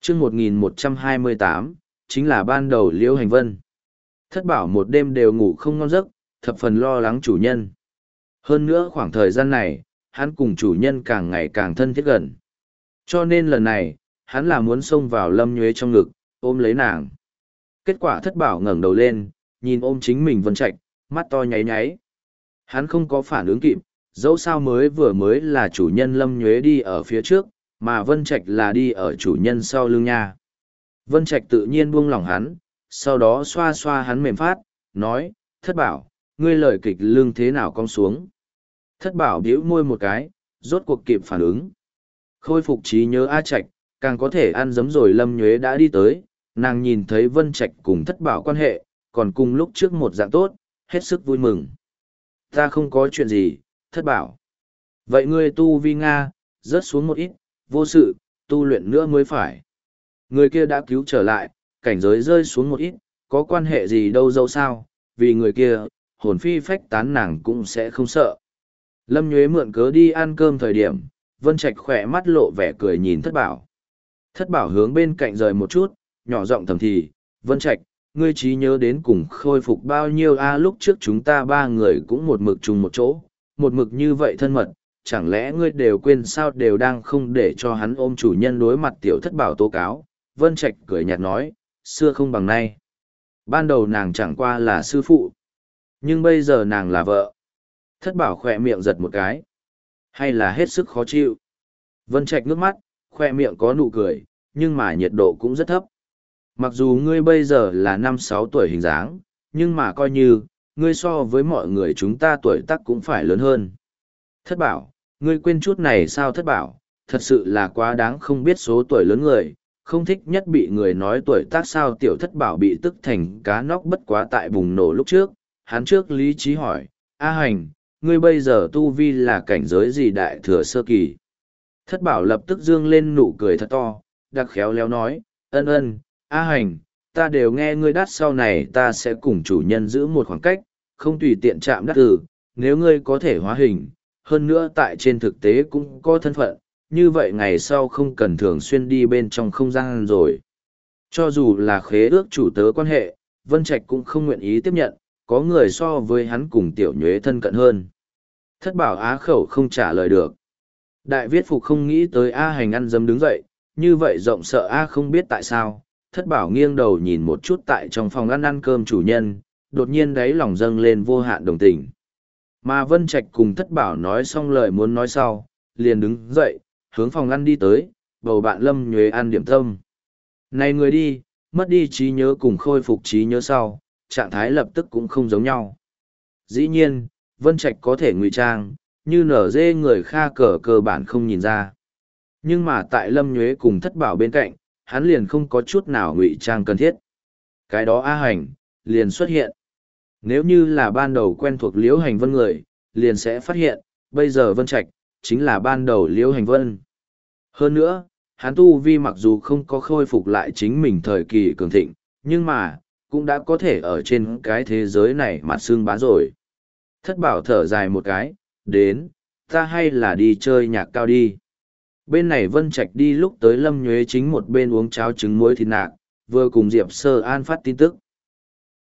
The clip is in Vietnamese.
chương 1128, chính là ban đầu Liễu Hành Vân. Thất bảo một đêm đều ngủ không ngon giấc, thập phần lo lắng chủ nhân. Hơn nữa khoảng thời gian này, hắn cùng chủ nhân càng ngày càng thân thiết gần. Cho nên lần này, hắn là muốn xông vào Lâm Nhuế trong ngực, ôm lấy nàng. Kết quả thất bảo ngẩng đầu lên, nhìn ôm chính mình Vân Trạch, mắt to nháy nháy. Hắn không có phản ứng kịp, dẫu sao mới là chủ nhân Lâm Nhuế đi ở phía trước, mà Vân Trạch là đi ở chủ nhân sau lưng nha. Vân Trạch tự nhiên buông lỏng hắn, sau đó xoa xoa hắn mềm phát, nói, thất bảo, ngươi lời kịch lương thế nào cong xuống. Thất bảo bĩu môi một cái, rốt cuộc kịp phản ứng. Khôi phục trí nhớ A Trạch, càng có thể ăn dấm rồi Lâm Nhuế đã đi tới, nàng nhìn thấy Vân Trạch cùng thất bảo quan hệ, còn cùng lúc trước một dạng tốt, hết sức vui mừng. Ta không có chuyện gì, thất bảo. Vậy ngươi tu vi Nga, rớt xuống một ít, vô sự, tu luyện nữa mới phải. Người kia đã cứu trở lại, cảnh giới rơi xuống một ít, có quan hệ gì đâu dâu sao, vì người kia, hồn phi phách tán nàng cũng sẽ không sợ. Lâm Nhuế mượn cớ đi ăn cơm thời điểm, Vân Trạch khỏe mắt lộ vẻ cười nhìn thất bảo. Thất bảo hướng bên cạnh rời một chút, nhỏ giọng thầm thì, Vân Trạch, ngươi trí nhớ đến cùng khôi phục bao nhiêu lúc trước chúng ta ba người cũng một mực chung một chỗ, một mực như vậy thân mật, chẳng lẽ ngươi đều quên sao đều đang không để cho hắn ôm chủ nhân đối mặt tiểu thất bảo tố cáo. Vân Trạch cười nhạt nói, xưa không bằng nay. Ban đầu nàng chẳng qua là sư phụ, nhưng bây giờ nàng là vợ. Thất bảo khỏe miệng giật một cái, hay là hết sức khó chịu. Vân Trạch ngước mắt, khoe miệng có nụ cười, nhưng mà nhiệt độ cũng rất thấp. Mặc dù ngươi bây giờ là 5-6 tuổi hình dáng, nhưng mà coi như, ngươi so với mọi người chúng ta tuổi tác cũng phải lớn hơn. Thất bảo, ngươi quên chút này sao thất bảo, thật sự là quá đáng không biết số tuổi lớn người, không thích nhất bị người nói tuổi tác sao tiểu thất bảo bị tức thành cá nóc bất quá tại bùng nổ lúc trước. Hắn trước lý trí hỏi, A Hành, ngươi bây giờ tu vi là cảnh giới gì đại thừa sơ kỳ? Thất bảo lập tức dương lên nụ cười thật to, đặc khéo léo nói, ân, A Hành, ta đều nghe ngươi đắt sau này ta sẽ cùng chủ nhân giữ một khoảng cách, không tùy tiện chạm đắt từ, nếu ngươi có thể hóa hình, hơn nữa tại trên thực tế cũng có thân phận, như vậy ngày sau không cần thường xuyên đi bên trong không gian rồi. Cho dù là khế ước chủ tớ quan hệ, Vân Trạch cũng không nguyện ý tiếp nhận, có người so với hắn cùng tiểu nhuế thân cận hơn. Thất bảo á khẩu không trả lời được. Đại viết phục không nghĩ tới A Hành ăn dấm đứng dậy, như vậy rộng sợ A không biết tại sao. Thất bảo nghiêng đầu nhìn một chút tại trong phòng ăn cơm chủ nhân, đột nhiên đáy lòng dâng lên vô hạn đồng tình. Mà Vân Trạch cùng thất bảo nói xong lời muốn nói sau, liền đứng dậy, hướng phòng ăn đi tới, bầu bạn Lâm Nhuế ăn điểm tâm. Này người đi, mất đi trí nhớ cùng khôi phục trí nhớ sau, trạng thái lập tức cũng không giống nhau. Dĩ nhiên, Vân Trạch có thể ngụy trang, như nở dê người kha cờ cơ bản không nhìn ra. Nhưng mà tại Lâm Nhuế cùng thất bảo bên cạnh, hắn liền không có chút nào ngụy trang cần thiết. Cái đó A Hành, liền xuất hiện. Nếu như là ban đầu quen thuộc Liễu Hành Vân người, liền sẽ phát hiện, bây giờ Vân Trạch, chính là ban đầu Liễu Hành Vân. Hơn nữa, hắn tu vi mặc dù không có khôi phục lại chính mình thời kỳ cường thịnh, nhưng mà, cũng đã có thể ở trên cái thế giới này mặt xương bá rồi. Thất bảo thở dài một cái, đến, ta hay là đi chơi nhạc cao đi. Bên này Vân Trạch đi lúc tới Lâm Nhuế chính một bên uống cháo trứng muối thịt nạc, vừa cùng Diệp Sơ An phát tin tức.